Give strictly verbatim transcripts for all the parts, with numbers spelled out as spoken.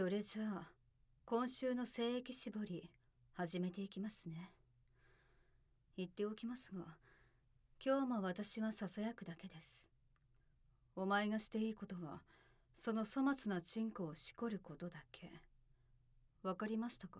それじゃあ今週の精液絞り始めていきますね。言っておきますが、今日も私はささやくだけです。お前がしていいことはその粗末なチンコをしこることだけ。わかりましたか？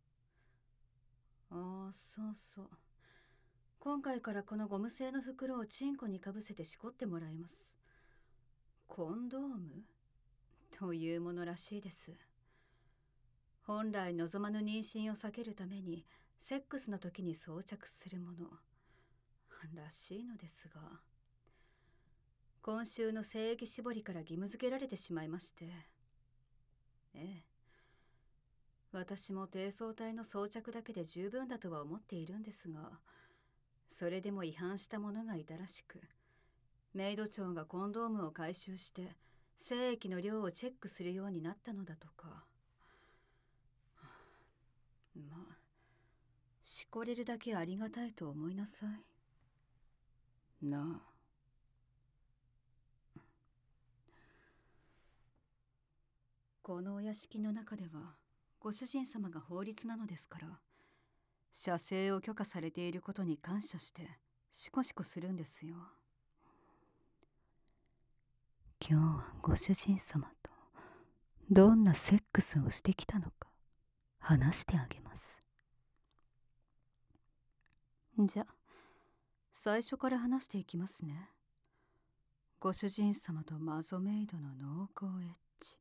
ああ、そうそう、今回からこのゴム製の袋をチンコにかぶせてしこってもらいます。コンドームというものらしいです。本来望まぬ妊娠を避けるためにセックスの時に装着するものらしいのですが、今週の精液絞りから義務付けられてしまいまして。ええ、私も低層体の装着だけで十分だとは思っているんですが、それでも違反した者がいたらしく、メイド長がコンドームを回収して精液の量をチェックするようになったのだとか。まあ、しこれるだけありがたいと思いなさいなあ。このお屋敷の中ではご主人様が法律なのですから、射精を許可されていることに感謝してシコシコするんですよ。今日はご主人様とどんなセックスをしてきたのか話してあげます。じゃ、最初から話していきますね。ご主人様とマゾメイドの濃厚エッチ。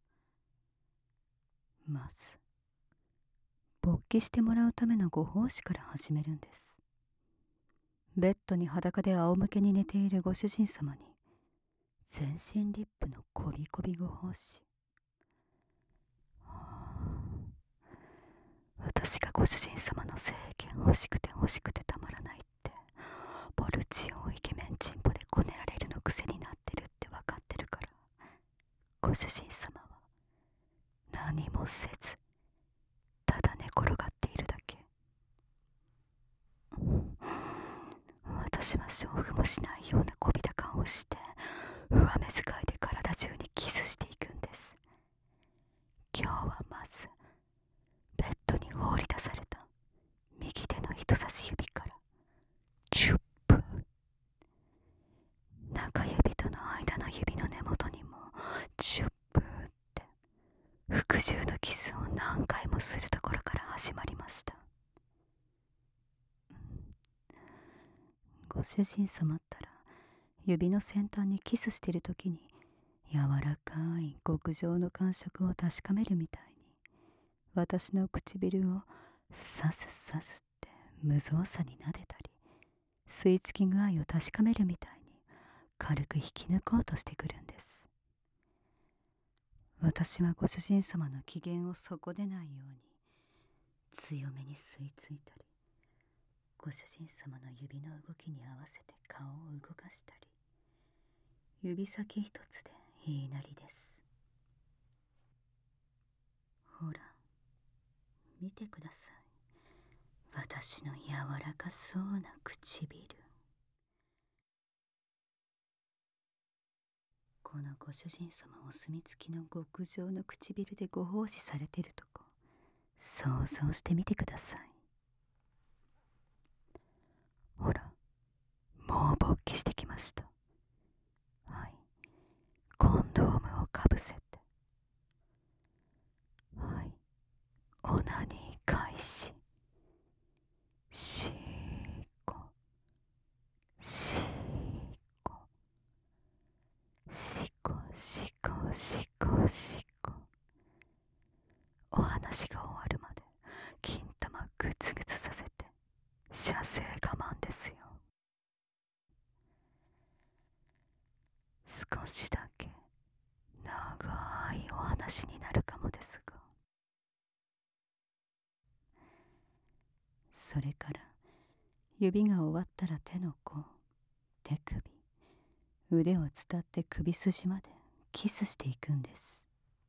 まず勃起してもらうためのご奉仕から始めるんです。ベッドに裸で仰向けに寝ているご主人様に全身リップのこびこびご奉仕。私がご主人様の精液欲しくて欲しくてたまらないって、ポルチオをイケメンチンポでこねられるの癖になってるって分かってるから、ご主人様は何もせずただ寝転がっているだけ。私は勝負もしないようなこびた顔をして上目遣いで体中にキスしていくんです。今日はまずベッドに放り出された右手の人差し指からチュップ、中指との間の指の根元にもチュップって服従のキスを何回もするところから始まりました。ご主人様ったら指の先端にキスしてる時に柔らかい極上の感触を確かめるみたいに、私の唇をさすさすって無造作に撫でたり、吸い付き具合を確かめるみたいに軽く引き抜こうとしてくるんです。私はご主人様の機嫌を損ねないように強めに吸い付いたり、ご主人様の指の動きに合わせて顔を動かしたり、指先一つで言いなりです。ほら見てください、私の柔らかそうな唇。このご主人様お墨付きの極上の唇でご奉仕されてるとこ想像してみてください。ほら、もう勃起してきました。はい、コンドームをかぶせて、はい、オナニー開始。しこしこしこしこしこしこ。お話が終わるまで金玉グツグツさせて射精我慢ですよ。少しだけ長いお話になるかもですが、それから指が終わったら手の甲、手首、腕を伝って首筋までキスしていくんです。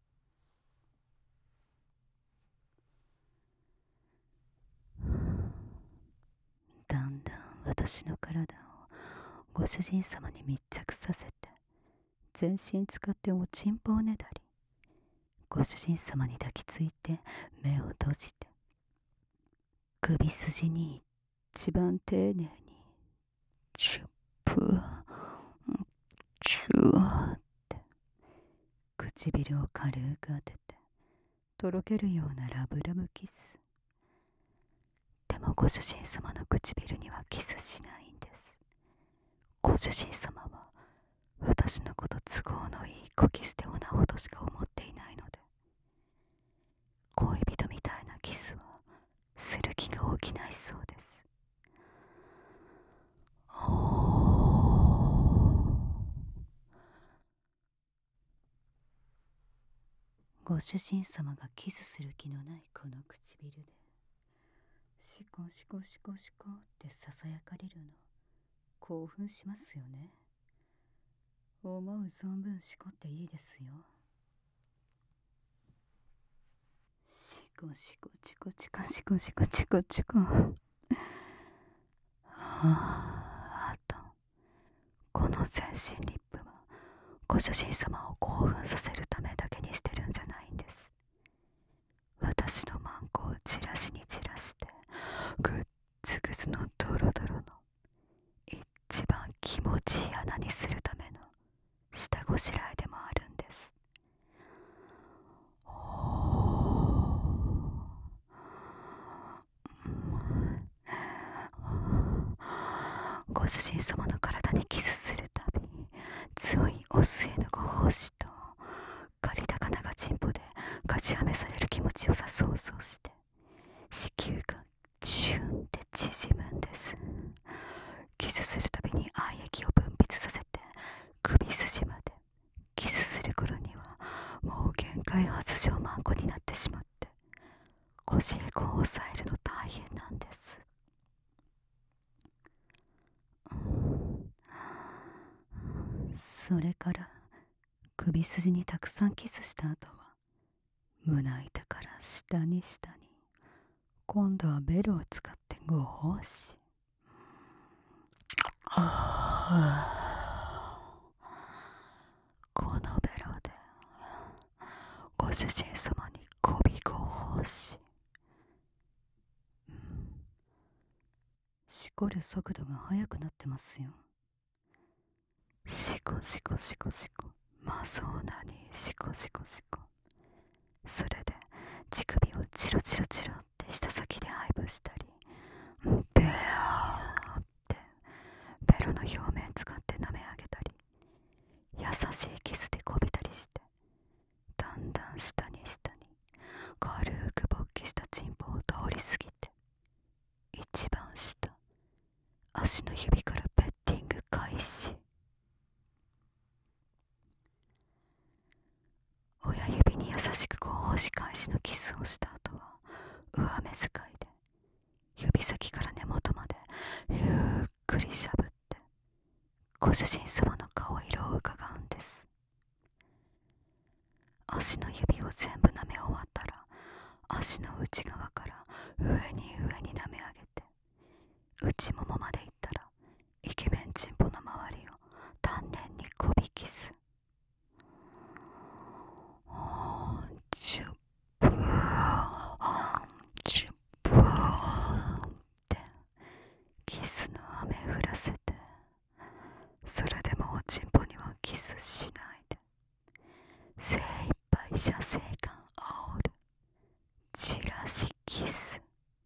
だんだん私の体をご主人様に密着させて、全身使っておちんぽをねだり、 ご主人様に抱きついて目を閉じて、首筋に一番丁寧にチュップチューって唇を軽く当ててとろけるようなラブラブキス。でもご主人様の唇にはキスしないんです。ご主人様は私のこと都合のいい小キスでオナほどしか思っていないので、恋人みたいなキスはする気が起きないそうです。ご主人様がキスする気のないこの唇でシコシコシコシコってささやかれるの興奮しますよね。思う存分しこっていいですよ。シコシコチコチコシコシコチコチコ。はあ、あとこの全身リップはご主人様を興奮させるためだけにしてるんじゃないんです。私のマンコをチラシに散らしてグッツグツのドロドロの一番気持ちいい穴にするための下ごしらえでもあるんです。ご主人様の体にキスするたび強いオスへのご奉仕と借り高長チンポで勝ちはめされる気持ちよさ想像して子宮がチュンって縮むんです。キスするたびに愛液を分泌させて首筋までキスする頃にはもう限界発情マンコになってしまって腰へこを抑えるの大変なんです。それから首筋にたくさんキスした後は胸板から下に下に今度はベロを使ってご奉仕。このベロでご主人様にこびご奉仕。しこる速度が速くなってますよ。シコシコシコシコ、まそうなにシコシコシコ。それで乳首をチロチロチロって舌先で愛撫したり、ベアーってベロの表面使って舐め上げたり、優しいキスでこびたりして、だんだん下に下に軽く勃起したチンポを通り過ぎて、一番下足の指からペッティング開始。親指に優しくご奉仕開始のキスをした後は上目遣いで指先から根元までゆっくりしゃぶってご主人様の顔色をうかがうんです。足の指を全部舐め終わったら足の内側から上に上に舐め上げて内ももまでいったらイケメンチンポの周りを丹念にこびキス。チュップーチュップーってキスの雨降らせて、それでもおちんぽにはキスしないで精一杯射精感煽るチラシキス。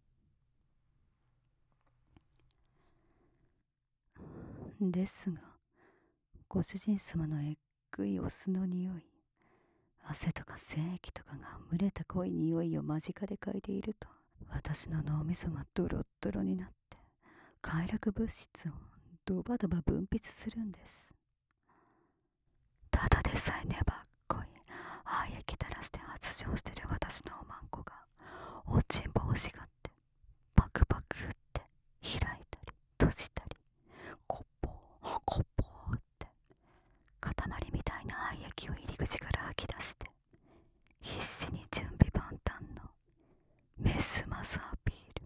ですがご主人様のえっくいお酢の匂い、汗とか精液とかが蒸れた濃い匂いを間近で嗅いでいると私の脳みそがドロッドロになって快楽物質をドバドバ分泌するんです。ただでさえ粘っこい愛液垂らして発情してる私のおまんこがおちんぽ欲しがってパクパクって開いたり閉じたりコッポーコッポーって塊みたいな愛液を入り口から吐き出して必死に準備万端のメスマスアピール。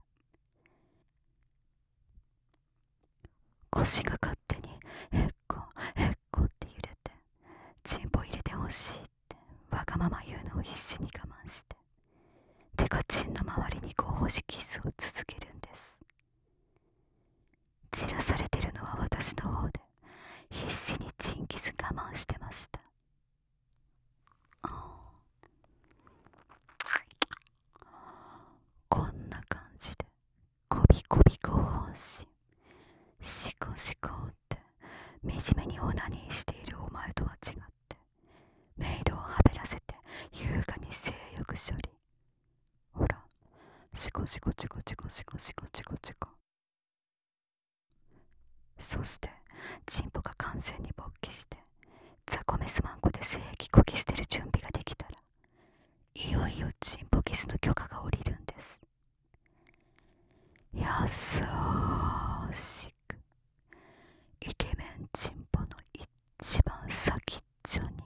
腰が勝手にへっこへっこって揺れてチンポ入れてほしいってわがまま言うのを必死に我慢してデカチンの周りにご奉仕キスを続けるんです。散らされてるのは私の方で必死にチンキス我慢してました。こんな感じでこびこびご奉仕シコシコって惨めにオナニーしているお前とは違ってメイドをはべらせて優雅に性欲処理。ほらシコシコチコチコシコシコチコチコ。そしてチンポが完全に勃起してザコメスマンコで精液こき捨てる準備ができたらいよいよチンポキスの許可が下りるんです。やさしくイケメンチンポの一番先っちょに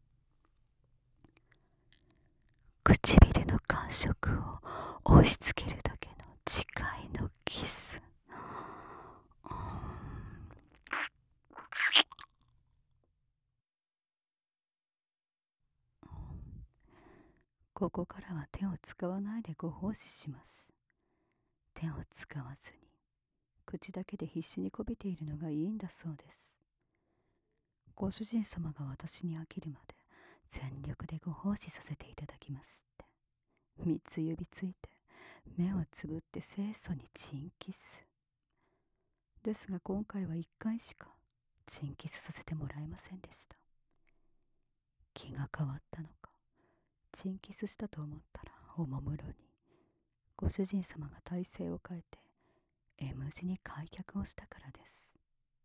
唇の感触を押し付けるだけの誓いのキス。ここからは手を使わないでご奉仕します。手を使わずに口だけで必死にこびているのがいいんだそうです。ご主人様が私に飽きるまで全力でご奉仕させていただきますって三つ指ついて目をつぶって清楚にチンキス。ですが今回はいっかいしかチンキスさせてもらえませんでした。気が変わったのかチンキスしたと思ったらおもむろにご主人様が体勢を変えて M 字に開脚をしたからです。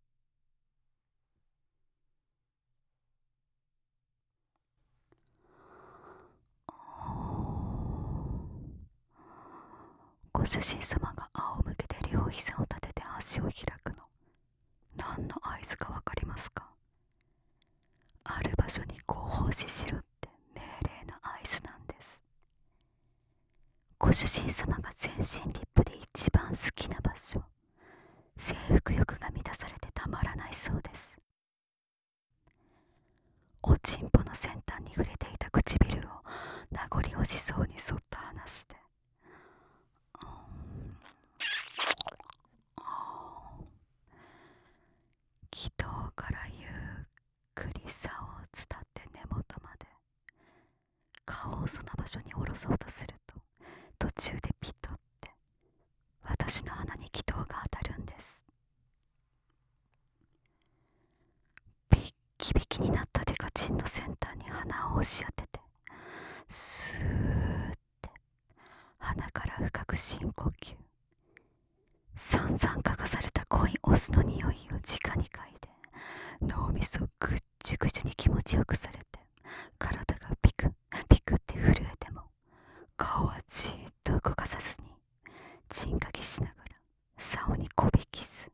ご主人様が仰向けで両膝を立てて足を開くの何の合図かわかりますか？ある場所にご奉仕しろって命令の合図なんです。ご主人様が全身リップで一番好きな場所、征服欲が満たされてたまらないそうです。おちんぽの先端に触れていた唇を名残惜しそうにそっと離して気筒からゆっくり竿を伝って根元まで顔をその場所に下ろそうとすると途中でピトって私の鼻に気筒が当たるんです。ビッキビキになったデカチンの先端に鼻を押し当ててスーって鼻から深く深呼吸。散々嗅がされた濃いオスの匂いを直に嗅いで脳みそぐっちゅぐちゅに気持ちよくされて体がピクピクって震えても顔はじーっと動かさずにチンかけしながら竿にこびキス。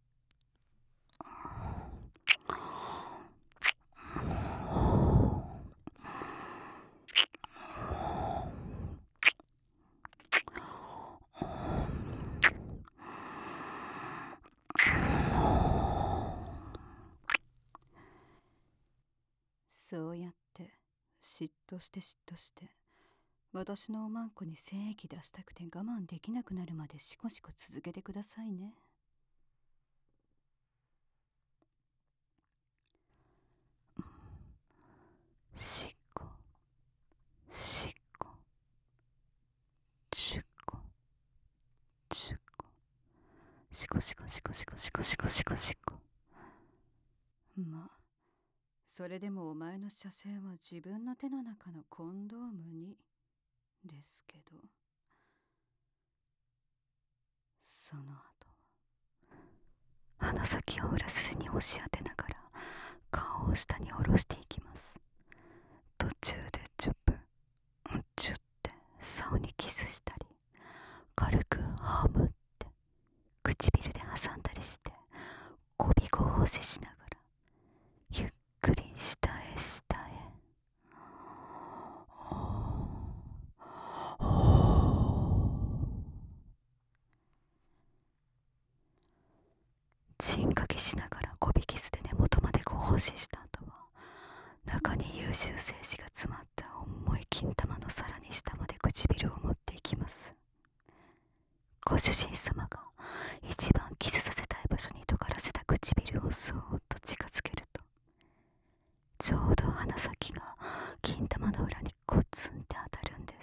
そうやって嫉妬して嫉妬して私のおまんこに精液出したくて我慢できなくなるまでシコシコ続けてくださいね。シコシコシュコシュコシコシコシコシコシコシコシコシコ。まあそれでもお前の射精は自分の手の中のコンドームにですけど、その後鼻先を裏筋に押し当てながら顔を下に下ろしていきます。途中でチュップチュって竿にキスしたり軽くハムって唇で挟んだりしてこびご奉仕しながらゆっくり下へ下へチンかけしながらこびキスで根元までご奉仕した後は中に優秀精子が詰まった重い金主人様が一番キスさせたい場所に尖らせた唇をそーっと近づけると、ちょうど鼻先が金玉の裏にコツンって当たるんです。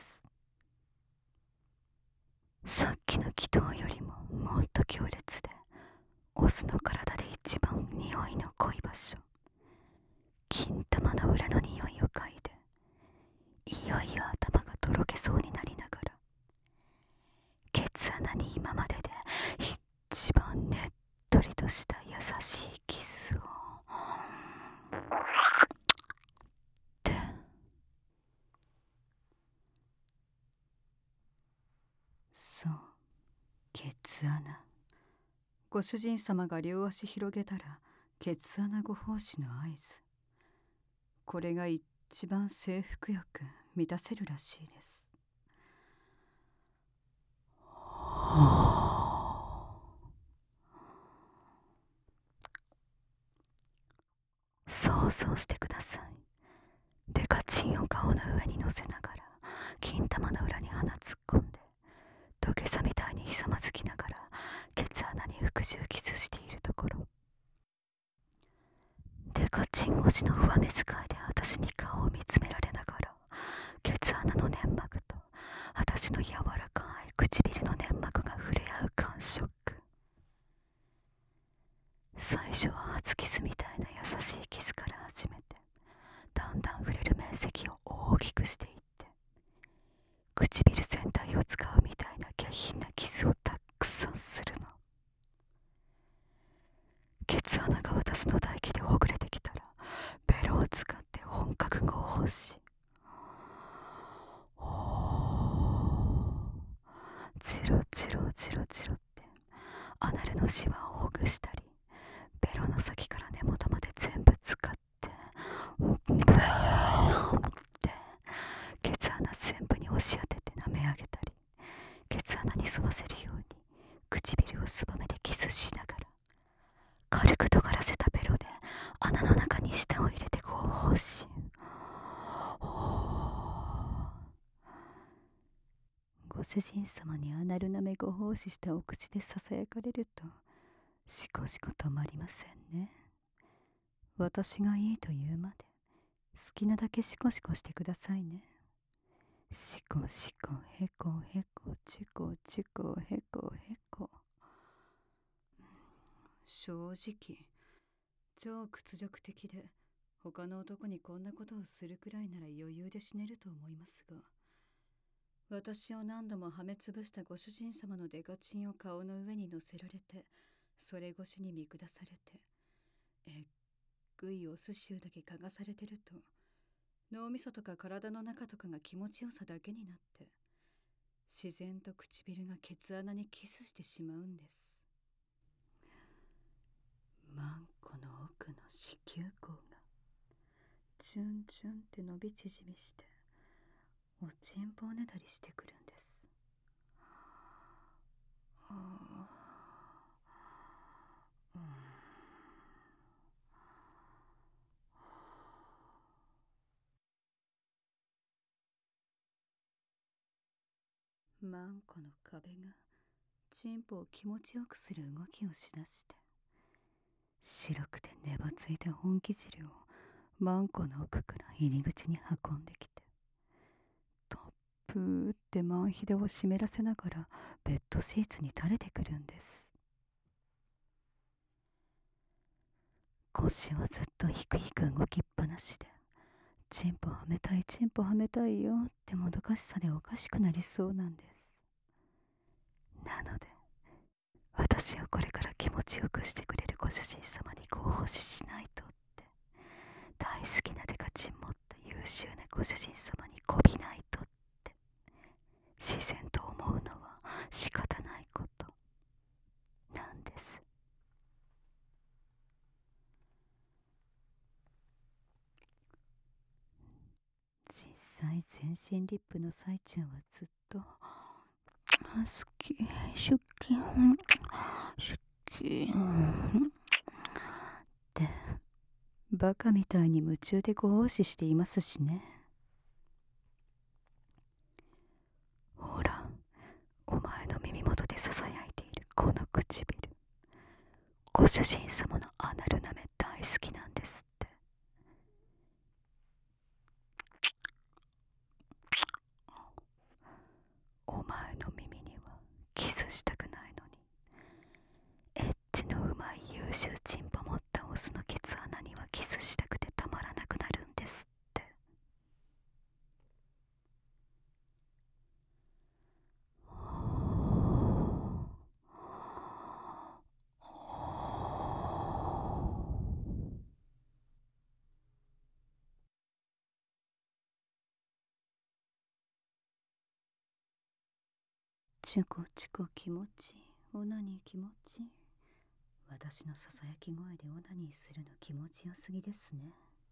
さっきの祈祷よりももっと強烈で、オスの体で一番匂いの濃い場所、金玉の裏の匂いを嗅いで、いよいよ頭がとろけそうになりながら、ケツ穴に今までで一番ねっとりとした優しいキスをってそう、ケツ穴。ご主人様が両足広げたらケツ穴ご奉仕の合図。これが一番征服欲満たせるらしいです。想像してください。デカチンを顔の上に乗せながら金玉の裏に鼻突っ込んで、土下座みたいにひざまずきながらケツ穴に服従キスしているところ、デカチン越しの上目遣いで私に顔を見つめられながら、ケツ穴の粘膜と私の柔らかい唇の粘膜が触れ合う感触。最初は初キスみたいな優しいキスから始めて、だんだん触れる面積を大きくしていって、唇全体を使うみたいな下品なキスをたくさんするの。ケツ穴が私の唾液でほぐれてきたら、ベロを使って本格合法し、チロチロチロチロってアナルのシワをほぐしたり、ベロの先から根元まで全部使ってってケツ穴全部に押し当てて舐め上げたり、ケツ穴に沿わせるように唇をすぼめてキスしながら、軽く尖らせたベロで穴の中に舌を入れて合法し、ご主人様にアナル舐めご奉仕したお口でささやかれると、しこしこ止まりませんね。私がいいと言うまで好きなだけシコシコしてくださいね。シコシコヘコヘコチュコチュコヘコヘコ。正直超屈辱的で、他の男にこんなことをするくらいなら余裕で死ねると思いますが、私を何度もはめつぶしたご主人様のデカチンを顔の上に乗せられて、それ越しに見下されて、えっぐいお寿司だけ嗅がされてると、脳みそとか体の中とかが気持ちよさだけになって、自然と唇がケツ穴にキスしてしまうんです。マンコの奥の子宮口がチュンチュンって伸び縮みして、おちんぽをねだりしてくるんです。ああ、うん、マンコの壁がチンポを気持ちよくする動きをしだして、白くてねばついた本気汁をマンコの奥から入り口に運んできて、トップーってマンヒデを湿らせながらベッドシーツに垂れてくるんです。腰はずっとひくひく動きっぱなしで、チンポはめたいチンポはめたいよってもどかしさでおかしくなりそうなんです。なので私をこれから気持ちよくしてくれるご主人様にご奉仕しないとって、大好きなデカチン持った優秀なご主人様にこびないとって自然と思うのは仕方ないことなんです。実際全身リップの最中はずっと好きシュッキンシュッキンってバカみたいに夢中でご奉仕していますしね。ほら、お前の耳元でささやこの唇、ご主人様のアナル舐め大好きなんですって。お前の耳にはキスしたくないのに、エッチのうまい優秀チンポ持ったオスのケツ穴にはキスしたくてたまらなくなるんですって。 チュコチュコ気持ちいい、オナニー気持ちいい。私のささやき声でオナニーするの気持ちよすぎですね。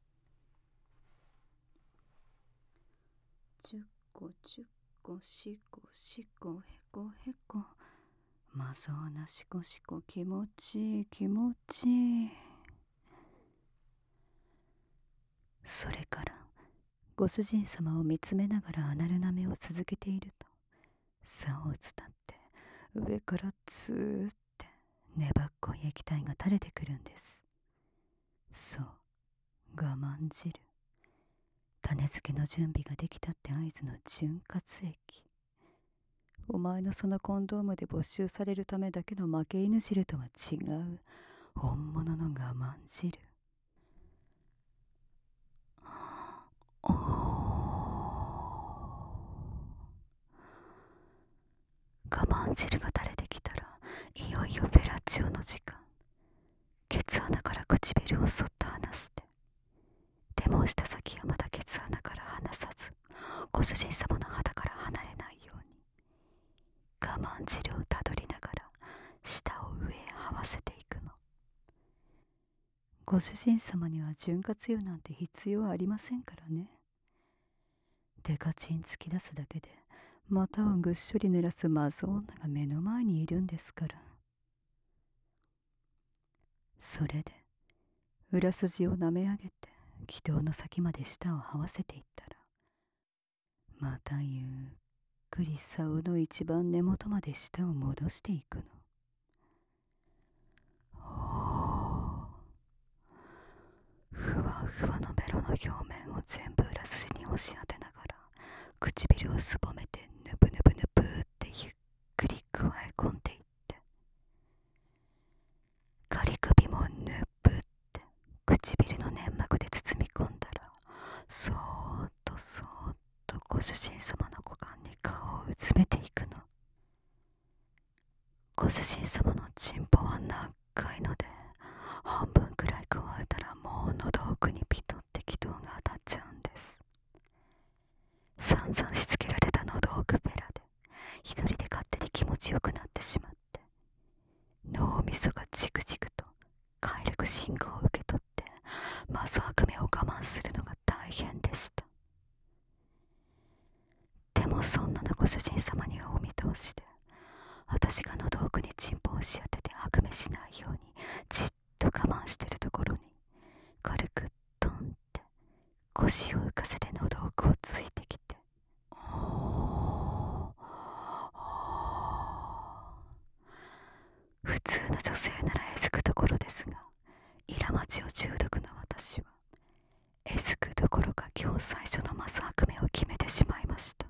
チュコチュコシコシコヘコヘコ、まそうなシコシコ気持ちいい気持ちいい。 それからご主人様を見つめながらアナル舐めを続けていると、竿を伝って上からツーって粘っこい液体が垂れてくるんです。そう、我慢汁。種付けの準備ができたって合図の潤滑液。お前のそのコンドームで没収されるためだけの負け犬汁とは違う本物の我慢汁。おー、我慢汁が垂れてきたらいよいよフェラチオの時間。ケツ穴から唇をそっと離して、でも舌先はまだケツ穴から離さず、ご主人様の肌から離れないように我慢汁をたどりながら舌を上へ這わせていくの。ご主人様には潤滑油なんて必要ありませんからね。デカチン突き出すだけで股をぐっしょり濡らすマゾ女が目の前にいるんですから。それで裏筋を舐め上げて気道の先まで舌を這わせていったら、またゆっくり竿の一番根元まで舌を戻していくの。ふわふわのベロの表面を全部裏筋に押し当てながら、唇をすぼめてぬぶぬぶぬぶってゆっくり加え込んでいって、仮首もぬぶって唇の粘膜で包み込んだら、そーっとそーっとご主人様の股間に顔をうつめていくの。ご主人様のチンポは長いので、半分くらい加えたらもう喉奥にピトって気道が当たっちゃうんです。散々しつけられた喉奥ペラで一人で勝手に気持ちよくなってしまって、脳みそがじくじくと快楽信号を受け取ってマゾ悪夢を我慢するのが大変でした。でもそんなのご主人様にはお見通しで、私が喉奥にチンポを押し当てて悪夢しないようにじっと我慢してるところに、軽くトンって腰を浮かせて喉奥をついてきて、おー、普通の女性ならえずくところですが、イラマチオ中毒の私はえずくどころか今日最初のマゾ悪夢を決めてしまいました。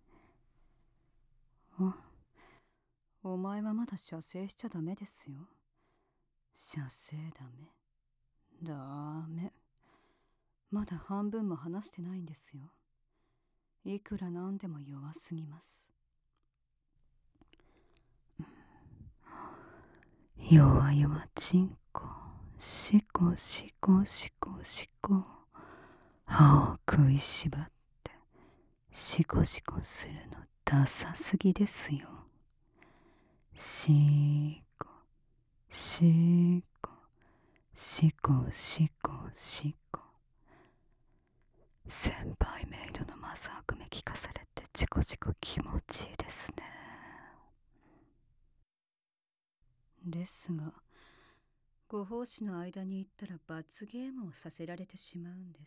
あ、お前はまだ射精しちゃダメですよ。射精ダメダメ、まだ半分も話してないんですよ。いくらなんでも弱すぎます。 弱々チンコ、シコシコシコシコ、歯を食いしばってシコシコするのダサすぎですよ。シコシコシコシコシコ。先輩メイドのマゾ悪夢聞かされてチコチコ気持ちいいですね。 ですが、ご奉仕の間に行ったら罰ゲームをさせられてしまうんです。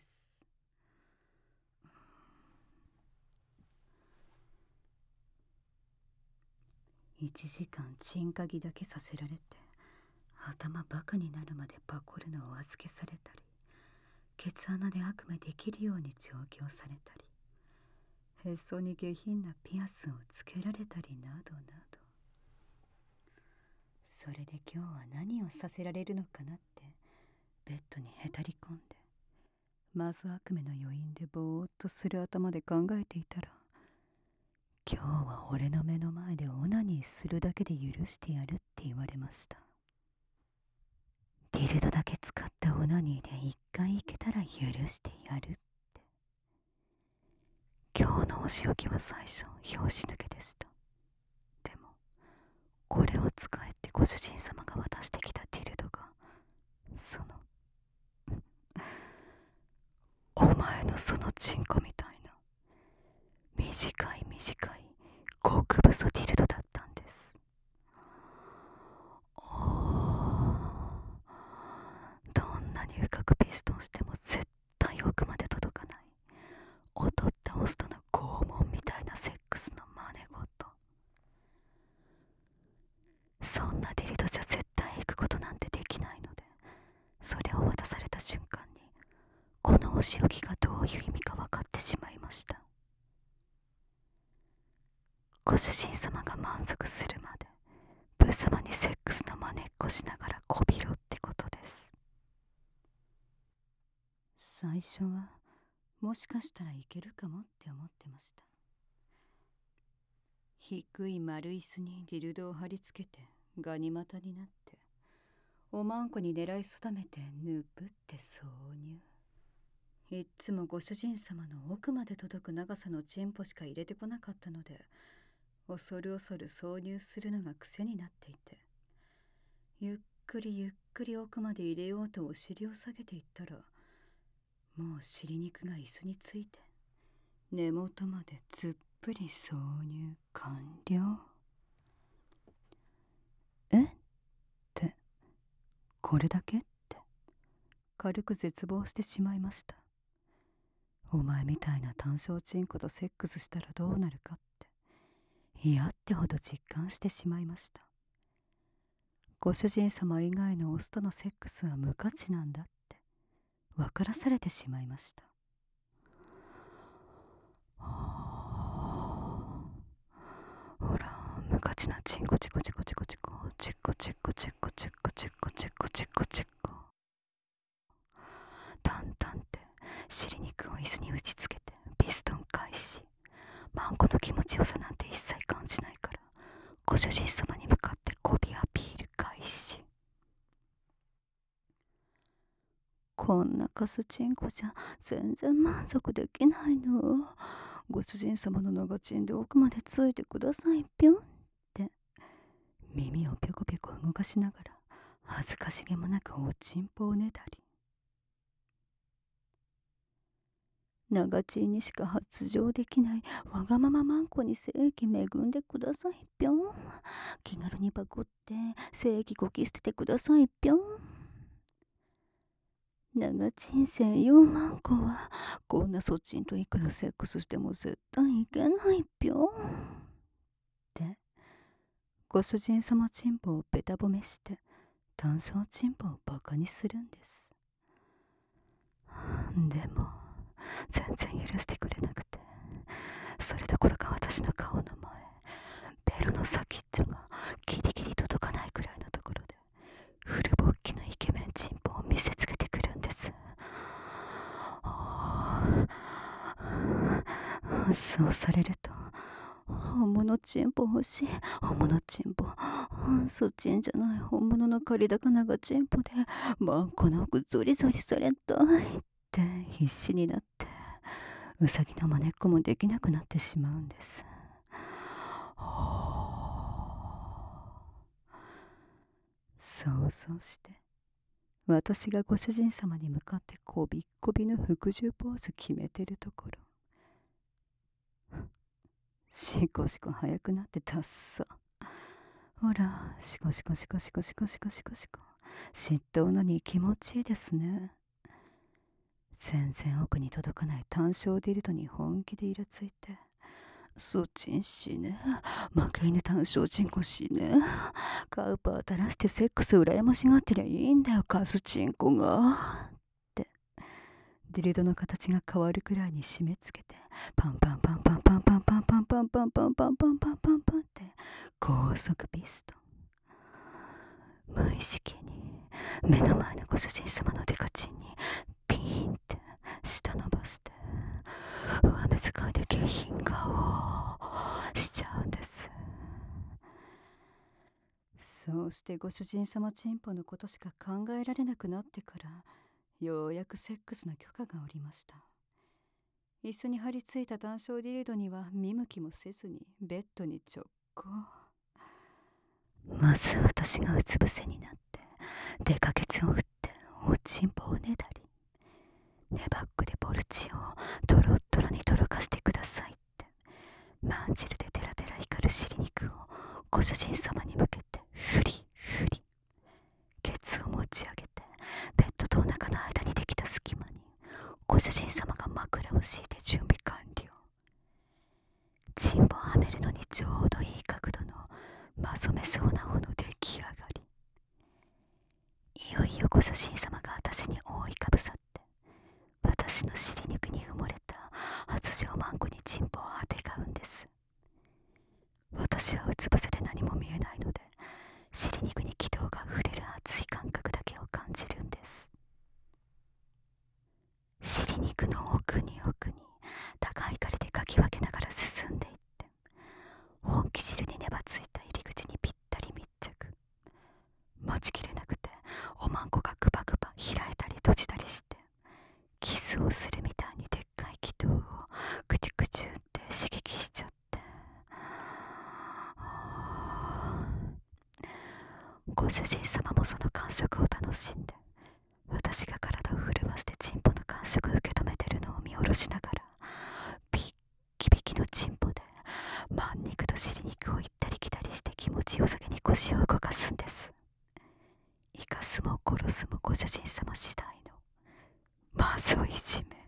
いちじかんチンカギだけさせられて、頭バカになるまでパコルのお預けされたり、ケツ穴で悪夢できるように調教されたり、へそに下品なピアスをつけられたりなどなど。それで今日は何をさせられるのかなってベッドにへたり込んで、まず悪夢の余韻でぼーっとする頭で考えていたら、今日は俺の目の前でオナニーするだけで許してやるって言われました。ディルドだけ使ったオナニーで一回いけたら許してやるって。今日のお仕置きは最初拍子抜けでした。でもこれを使えってご主人様が渡してきたディルドが、そのお前のそのチンコみたいな短い短い極細ディルドだったんです。おー、どんなに深くピストンしても絶対奥まで届かない劣ったオスとの拷問みたいなセックスの真似事。そんなディルドじゃ絶対行くことなんてできないので、それを渡された瞬間にこのお仕置きがどういう意味か分かってしまいました。ご主人様が満足するまでブー様にセックスの真似っこしながらこびろってことです。最初はもしかしたらいけるかもって思ってました。低い丸椅子にディルドを貼り付けてガニ股になって、おまんこに狙い定めてぬぷって挿入。いっつもご主人様の奥まで届く長さのチンポしか入れてこなかったので、恐る恐る挿入するのが癖になっていて、ゆっくりゆっくり奥まで入れようとお尻を下げていったら、もう尻肉が椅子について根元までずっぷり挿入完了。えってこれだけって軽く絶望してしまいました。お前みたいな単小チンコとセックスしたらどうなるかって嫌ってほど実感してしまいました。ご主人様以外のオスとのセックスは無価値なんだって分からされてしまいました。ほら、無価値なチンコチコチコチコチコチコチコチコチコチコチコチコチコ。タンタンって尻肉を椅子に打ちつけてピストン開始。マンコの気持ちよさなんて一切感じないから、ご主人様に向かって媚びアピール開始。こんなカスチンコじゃ全然満足できないの。ご主人様の長チンで奥までついてくださいぴょんって耳をぴょこぴょこ動かしながら恥ずかしげもなくおちんぽをねだり、長チンにしか発情できないわがままマンコに正義恵んでくださいぴょん。気軽にパクって正義こき捨ててくださいぴょん。長チン専用マンコはこんなそっちんといくらセックスしても絶対いけないぴょんってご主人様チンポをベタ褒めして単小チンポをバカにするんです。でも全然許してくれなくて、それどころか私の顔の前、ベロの先っちょがギリギリ届かないくらいのところでフルボッキのイケメンチンポを見せつけてくるんです。そうされると、本物チンポ欲しい、本物チンポ、そっちんじゃない本物の借り高長チンポでマンコの奥ゾリゾリされたいって必死になって、ウサギのまねっこもできなくなってしまうんです。想像して私がご主人様に向かってこびっこびの服従ポーズ決めてるところ、シコシコ早くなってたっさ。ほら、シコシコシコシコシコシコシコシコ、嫉妬のに気持ちいいですね。全然奥に届かない単小ディルドに本気でイラついて、 そちんしね。負け犬単勝チンコしね。カウパー垂らしてセックス羨ましがってりゃいいんだよ、カスチンコが。って、ディルドの形が変わるくらいに締め付けて、パンパンパンパンパンパンパンパンパンパンパンパンパンパンパンパンって高速ピストン。無意識に目の前のご主人様のデカチンにピーンって舌伸ばして上目遣いで下品顔をしちゃうんです。そうしてご主人様チンポのことしか考えられなくなってから、ようやくセックスの許可が下りました。椅子に張り付いた単勝ディルドには見向きもせずにベッドに直行。まず私がうつ伏せになってデカケツを振っておちんぽをねだり、ネバックでポルチをトロットロにとろかしてくださいって、まんじるでテラテラ光る尻肉をご主人様に向けてフリフリ、ケツを持ち上げてベッドとお腹の間にできた隙間にご主人様が枕を敷いて準備完了。チンポはめるのにちょうどいい角度のまぞめそうな方の出来上がり。いよいよご主人様が私に覆いかぶさって私の尻肉に埋もれた発情マンコにチンポをあてがうんです。私はうつ伏せで何も見えないので、尻肉に気道が触れる熱い感覚だけを感じるんです。尻肉の奥に奥に高い針でかき分けながら進んでいって、本気汁に粘ついた入り口にぴったり密着。待ちきれなくておまんこがグバグバ開いたり閉じたりして、キスをするみたいにでっかい気道をクチュクチュって刺激しちゃって、ご主人様もその感触を楽しんで、私が体を震わせてチンポの感触を受け止めてるのを見下ろしながら、ビッキビキのチンポでまん肉と尻肉を行ったり来たりして気持ちよさげに腰を動かすんです。生かすも殺すもご主人様次第のまずいじめ。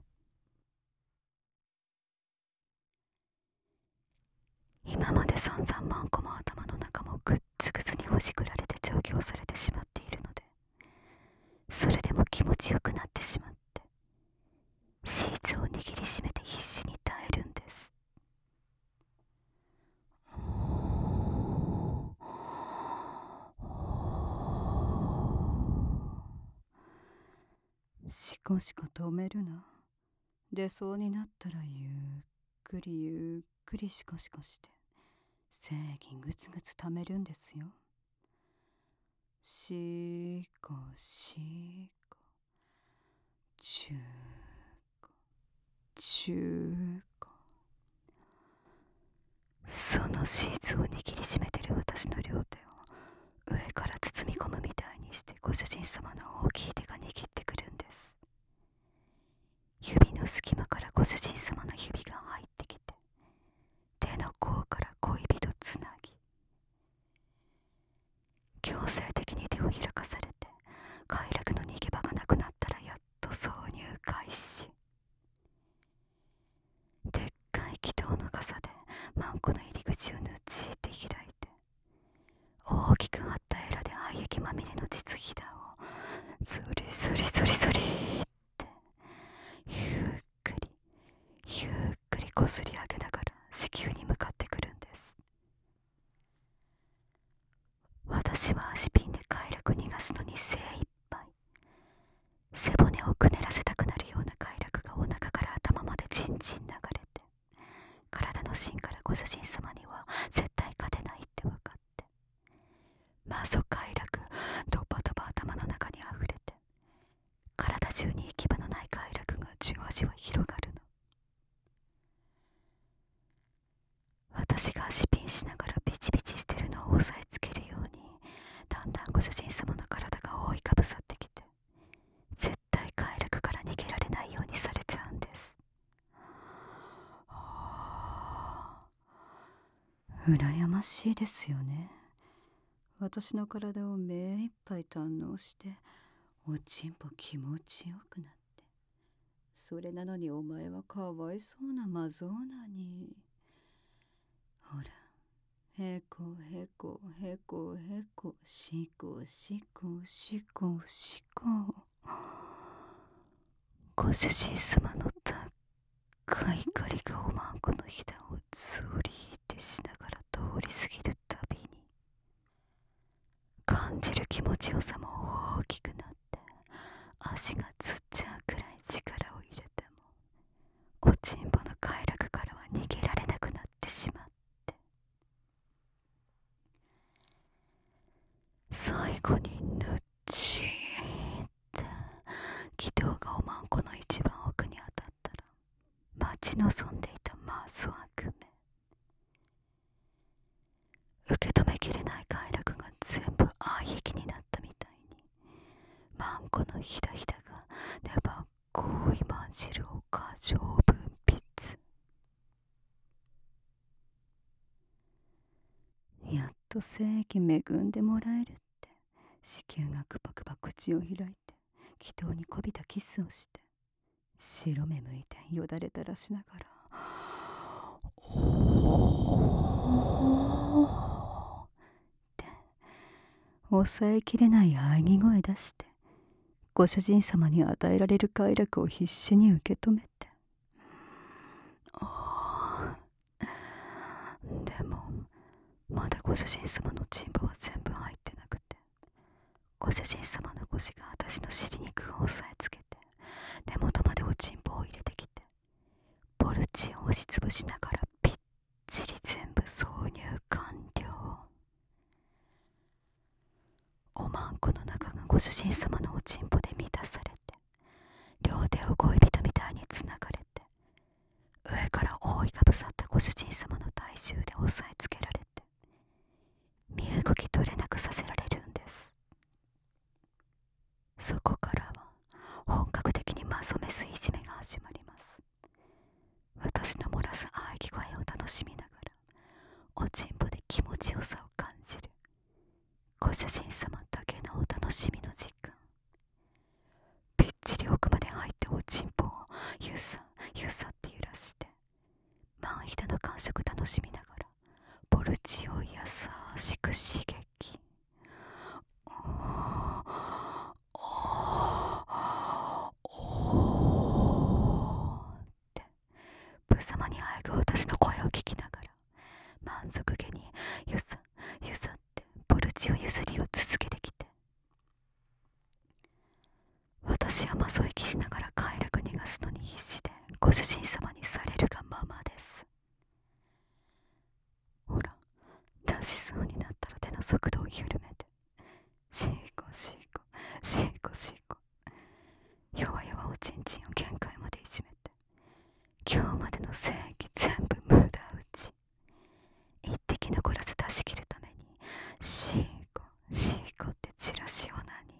今まで散々マンコも頭の中もグッツグツにほじくられて調教されてしまっているので、それでも気持ちよくなってしまって、シーツを握りしめて必死に耐えるんです。しこしこ止めるな。出そうになったらゆっくりゆっくりしこしこして精液グツグツ溜めるんですよ。しこしこ、ちゅうこちゅうこ。そのシーツを握りしめてる私の両手を上から包み込むみたいにしてご主人様の大きい手が握ってくるんです。指の隙間からご主人様の指が入ってきて、手の甲から恋人つなぎ、強制的に手を開かされて快楽の逃げ場がなくなったらやっと挿入開始。でっかい気道の傘でマンコの入り口をぬっちって開いて、大きく張ったエラで廃液まみれの実ひだをゾリゾリゾリゾリってゆっくりゆっくりこすり上げながら子宮に向かってくるんです。私は足ピンで快楽逃がすのに精一杯。背骨をくねらせたくなるような快楽がお腹から頭までじんじん流れて、体の芯からご主人様には絶対勝てないって分かって、まぞ快楽ドバドバ頭の中にあふれて、体中に行き場のない快楽がじわじわ広がるの。私が足ピンしながらビチビチしてるのを押さえつけるように、だんだんご主人様の体が覆いかぶさってきて、絶対快楽から逃げられないようにされちゃうんです。羨ましいですよね。私の体を目いっぱい堪能しておちんぽ気持ちよくなって、それなのにお前はかわいそうなマゾーナに。 ほら、へこへこへこへこ、しこしこしこしこ。 ご主人様の高い怒りがおまんこのひだをつりってしながら通り過ぎるたびに、感じる気持ちよさも大きくなって、足がつっちゃうくらい力を入れても、おちんぽの快楽からは逃げられなくなってしまって、最後にぬっちーって気道がおまんこの一番奥に当たったら、待ち望んでいたマゾ悪夢、受け止めきれない快楽が全部愛液になったみたいに、マンコのひだひだが粘っこいまん汁を過剰分泌。やっと精液恵んでもらえるって、子宮がくばくば口を開いて気道にこびたキスをして、白目向いてよだれ垂らしながら、おーって抑えきれない喘ぎ声出して、ご主人様に与えられる快楽を必死に受け止めて、あーでもまだご主人様のチンポは全部入ってなくて、ご主人様の腰が私の尻にグーを押さえつけて、根元までおちんぽを入れてきて、ポルチを押しつぶしながらぴっちり全部挿入完了。おまんこの中がご主人様のおちんぽで満たされて、両手を恋人みたいにつながれて、上から覆いかぶさったご主人様の体重で押さえつけられて、身動き取れなくさせられるんです。そこからは本格的にマゾメスいじめが始まります。私の漏らす喘ぎ声を楽しみながら、おちんぽで気持ちよさを感じるご主人様だけのお楽しみの時間。ぴっちり奥まで入っておちんぽをゆさゆさって揺らして、マンヒダの感触楽しみながら、ポルチを優しく刺激。おーおーおーって無様にあえぐ私の声を聞きながら、満足げにゆさゆさってポルチをゆすりを続けてきて、私はまそ息しながら快楽逃がすのに必死でご主人様にされるがままです。ほら、出しそうになったら手の速度を緩めて、シーコシーコシーコシーコ、弱々おちんちんを限界までいじめて、今日までの精液全部無駄打ち、一滴残らず出し切るためにシーコシーコってチラシオナに。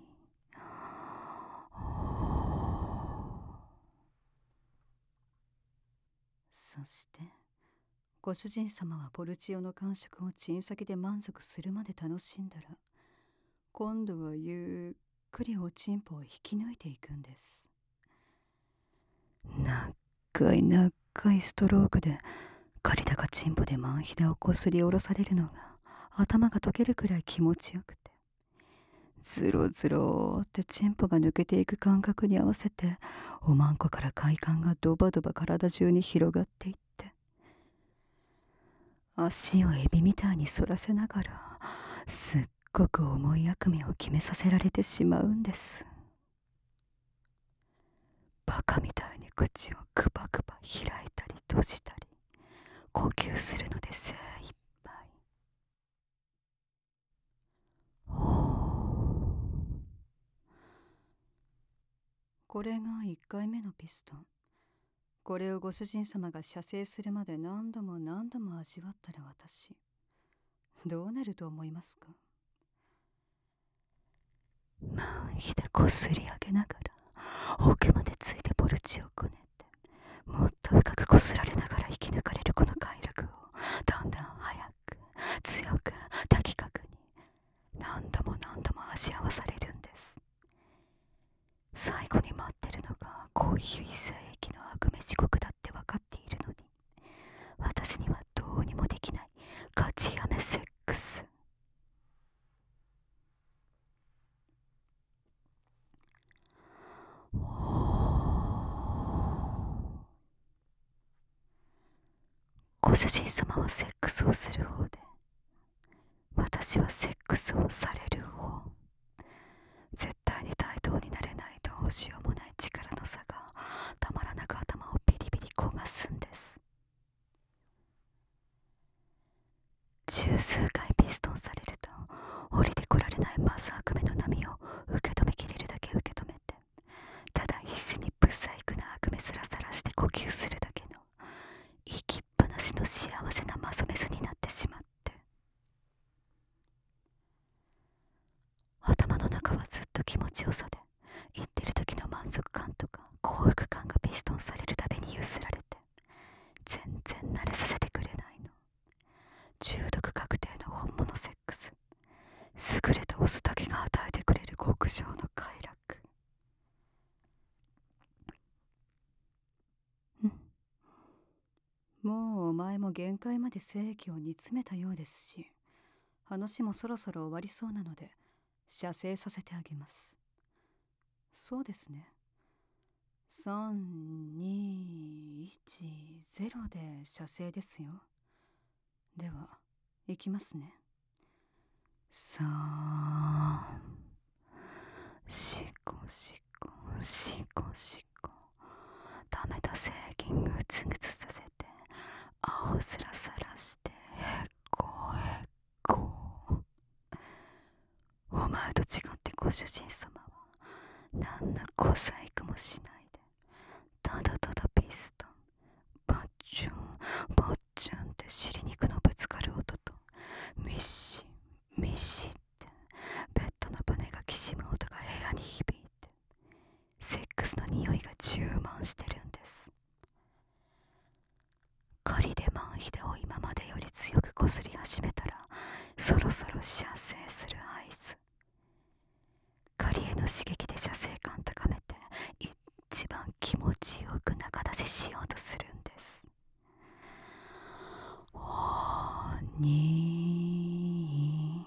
そしてご主人様はポルチオの感触をチン先で満足するまで楽しんだら、今度はゆっくりおちんぽを引き抜いていくんです。 長い長いストロークで借り高チンポでマンヒダをこすり下ろされるのが頭が溶けるくらい気持ちよくて、ズロズローってチンポが抜けていく感覚に合わせて、おまんこから快感がドバドバ体中に広がっていって、足をエビみたいに反らせながらすっごく重い悪夢を決めさせられてしまうんです。バカみたいに口をクバクバ開いたり閉じたり、呼吸するので精一杯。 これがいっかいめのピストン。これをご主人様が射精するまで何度も何度も味わったら、私どうなると思いますか？ マンヒダこすり上げながら奥までついてポルチをこねて、もっと深くこすられながら生き抜かれるこの快楽を、だんだん早く強く的確に何度も何度も味合わされるんです。最後に待ってるのがこういう異性液の悪夢地獄だって分かっているのに、私にはどうにもできないご主人様はセックスをする方で、私はセックスをされる方。絶対に対等になれないどうしようもない力の差がたまらなく頭をビリビリ焦がすんです。十数回ピストンされると降りてこられないまず悪夢の波を受け止めきれるだけ受け止めて、ただ必死にブサイクな悪夢すらさらして呼吸するだけの息っぱなしの幸せなマゾメソになってしまって、頭の中はずっと気持ちよさで、言ってる時の満足感とか幸福感がピストンされるたびに揺すられて、全然慣れさせてくれないの。中毒確定の本物セックス、優れたオスだけが与えてくれる極上の快楽。うんもうお前も限界まで精液を煮詰めたようですし、話もそろそろ終わりそうなので射精させてあげます。そうですね。さん、に、いち、ゼロで射精ですよ。では行きますね。さん、しこしこしこしこ、溜めた精液グツグツさせて、青すらさらしてへっこへっこ。お前と違ってご主人様は何ら小細工もしないで、ただただピストンバッチュンバッチュンって尻肉のぶつかる音と、ミッシミッシってベッドのバネがきしむ音が部屋に響いて、セックスの匂いが充満してるんです。狩りでマンヒデを今までより強くこすり始めたら、そろそろ射精する合図。狩りへの刺激で射精感高めて、一番気持ちよく中出ししようとするんです。に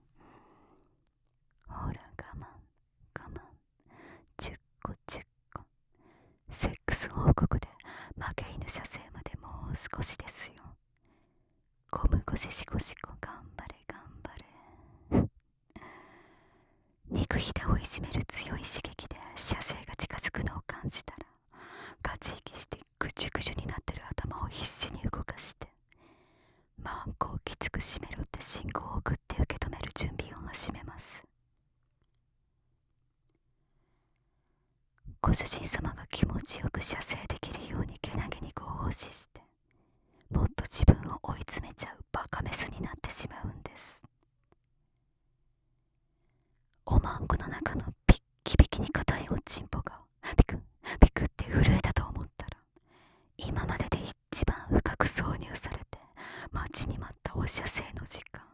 ほら我慢我慢、じゅっこじゅっこ、セックス王国で負け犬射精までもう少しですよ。ゴムゴシシコシコ、頑張れ頑張れ。肉ひだをいじめる強い刺激で射精が近づくのを感じたら、ガチ息してぐちゅぐちゅになってる頭を必死に動かして、マンコをきつく締めろって信号を送って受け止める準備を始めます。ご主人様が気持ちよく射精できるようにけなげにご奉仕して、もっと自分を追い詰めちゃうバカメスになってしまうんです。おまんこの中のピッキピキに硬いおちんぽがピクピクって震えたと思ったら、今までで一番深く挿入されて待ちに待ったお射精の時間。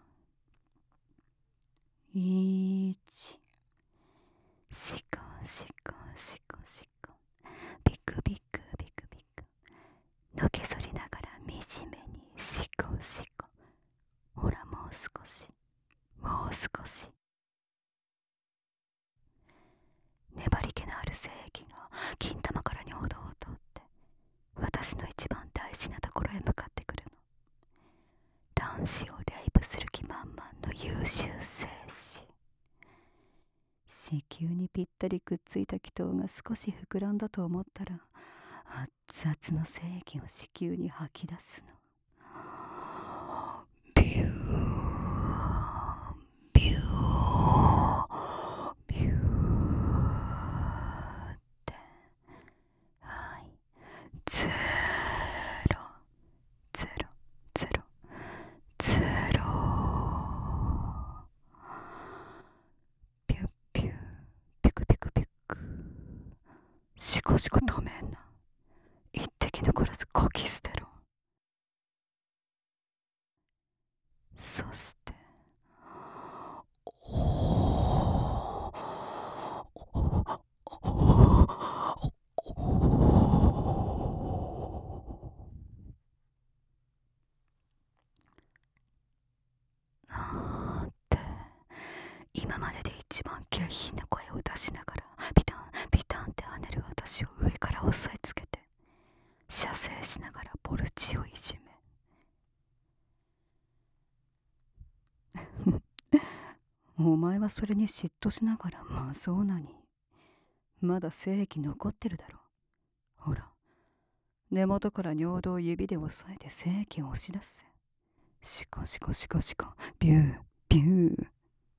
いち、しこしこしこしこ、ビクビクビクビク、のけぞりながら惨めにしこしこ。ほらもう少しもう少し。粘り気のある精液が金玉から尿道を通って私の一番大事なところへ向かってくるの。卵子をレイプする気満々の優秀精子。子宮にぴったりくっついた気筒が少し膨らんだと思ったら、熱々の精液を子宮に吐き出すの。ビュービュービューって、はいゼロゼロゼロゼロ。ピュッピューピクピクピク、シコシコ止めんな、一滴残らずこき捨てろ。そしてなんて、今までで一番下品な声を出しながらピタンピタンって跳ねる私を上から押さえつけて、射精しながらボルチをいじめ、 お前はそれに嫉妬しながらまずそうなに。まだ精液残ってるだろ。ほら、根元から尿道を指で押さえて精液を押し出せ。シコシコシコシコ、ビュー、ビュー。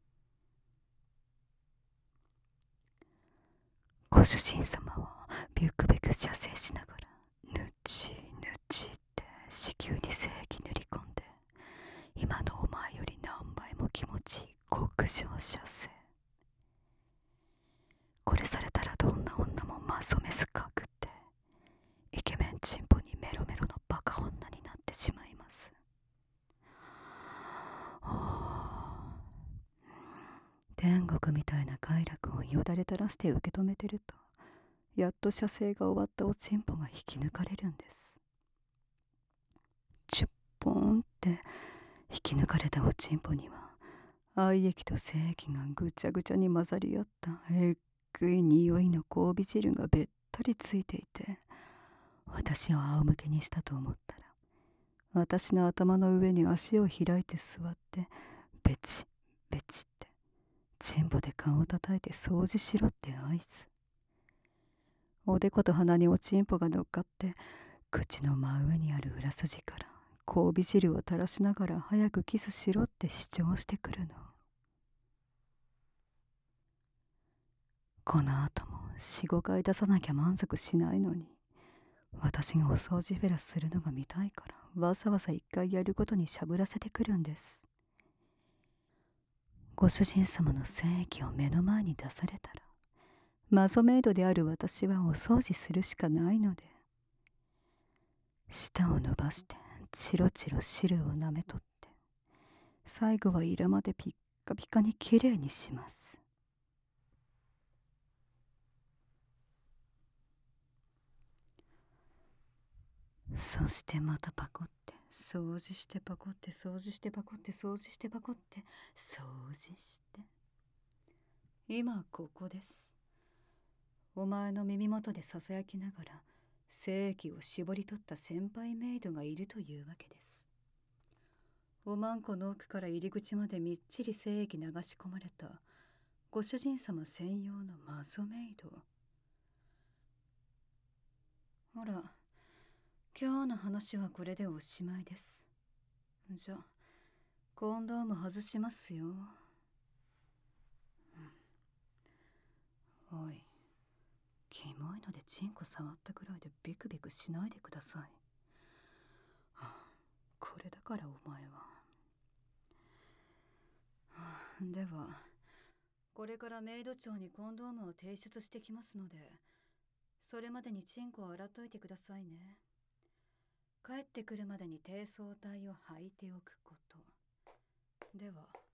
ご主人様はビクビク射精しながら、ぬちぬちって子宮に精液塗り込んで、今のお前より何倍も気持ちいい極上射精。これされたらどんな女もまぞめすかくってイケメンチンポにメロメロのバカ女になってしまいます。天国みたいな快楽をよだれ垂らして受け止めてると、やっと射精が終わったおちんぽが引き抜かれるんです。チュッポーンって引き抜かれたおちんぽには愛液と精液がぐちゃぐちゃに混ざり合ったえっぐい匂いの交尾汁がべったりついていて、私を仰向けにしたと思ったら、私の頭の上に足を開いて座ってベチベチってチンポで顔を叩いて掃除しろって合図。おでこと鼻におちんぽが乗っかって、口の真上にある裏筋から交尾汁を垂らしながら早くキスしろって主張してくるの。この後もよん、ごかい出さなきゃ満足しないのに、私がお掃除フェラするのが見たいからわざわざいっかいやることにしゃぶらせてくるんです。ご主人様の精液を目の前に出されたら、マゾメイドである私はお掃除するしかないので、舌を伸ばしてチロチロ汁をなめとって、最後はイラまでピッカピカにきれいにします。そしてまたパコって、掃除してパコって、掃除してパコって、掃除してパコって、掃除して。今ここです。お前の耳元でささやきながら精液を絞り取った先輩メイドがいるというわけです。おまんこの奥から入り口までみっちり精液流し込まれたご主人様専用のマゾメイド。ほら、今日の話はこれでおしまいです。じゃ、コンドーム外しますよ。うん、おい、キモいのでチンコ触ったくらいでビクビクしないでください。はあ、これだからお前は。はあ、では、これからメイド長にコンドームを提出してきますので、それまでにチンコを洗っといてくださいね。帰ってくるまでに低層体を履いておくこと。では。